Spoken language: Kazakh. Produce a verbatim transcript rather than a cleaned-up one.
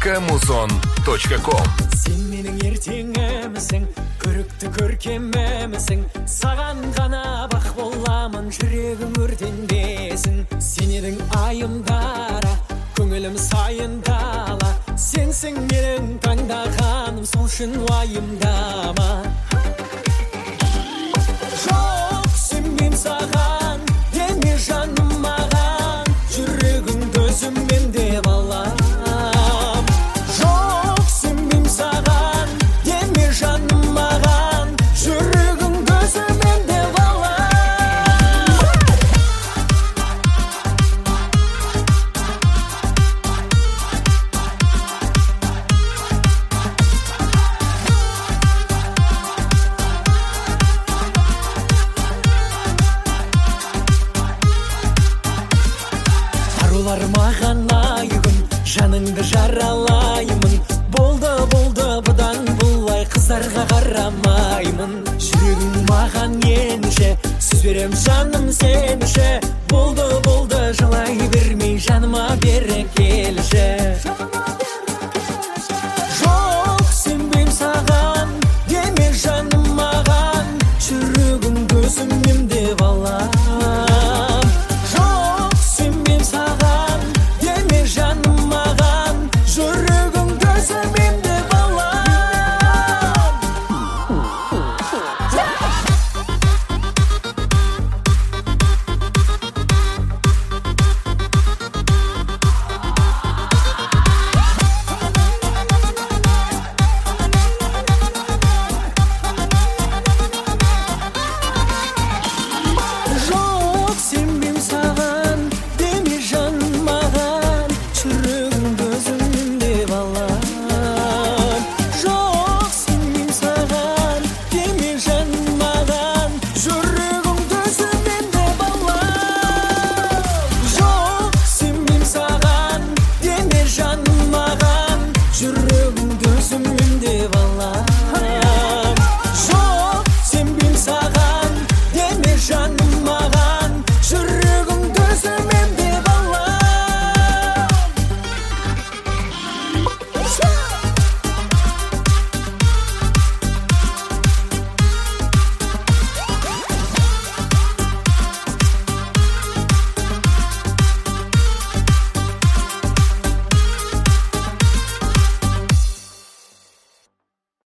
точка музон точка ком. Сен менің ертеңімсің, көрікті көркемімсің, саған ғана бақ боламын, жүрегім өртенбесін. Сен едің айымдара, көңілім сайындала, сенсің менің таңдағаным, сол үшін уайымдама. Жоқ, сенбейм саған, деме жаным маған, жүрегімді өзіммен деп алам. Жоқ, сенбейм саған, деме жаным маған, жүрегімді өзіммен деп алам. Арулар маған айығын, жаныңды жаралаймын. Болды, болды, бұдан бұлай қыздарға қарамаймын. Жүрегің маған енші, сөз берем жаным сен үшін.